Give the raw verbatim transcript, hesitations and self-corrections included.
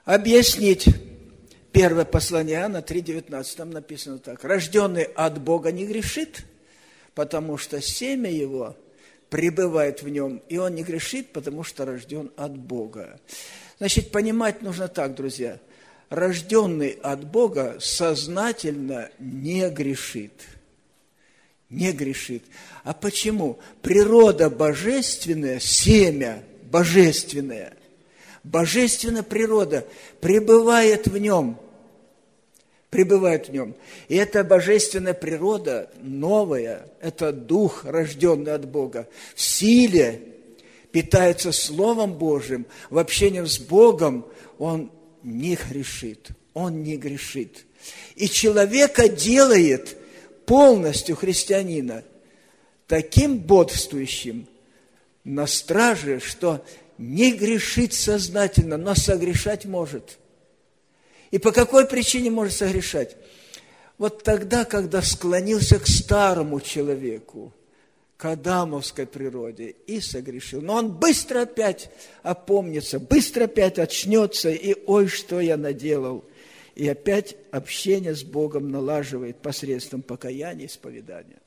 объяснить первое послание Иоанна три девятнадцать. Там написано так. Рожденный от Бога не грешит, потому что семя его пребывает в нем, и он не грешит, потому что рожден от Бога. Значит, понимать нужно так, друзья. Рожденный от Бога сознательно не грешит. Не грешит. А почему? Природа божественная, семя божественное, божественная природа пребывает в нем. Пребывает в нем. И эта божественная природа новая, это дух, рожденный от Бога, в силе питается Словом Божьим, в общении с Богом он не грешит. Он не грешит. И человека делает полностью христианина таким бодрствующим на страже, что не грешит сознательно, но согрешать может. И по какой причине может согрешать? Вот тогда, когда склонился к старому человеку, к адамовской природе, и согрешил. Но он быстро опять опомнится, быстро опять очнется, и ой, что я наделал. И опять общение с Богом налаживает посредством покаяния и исповедания.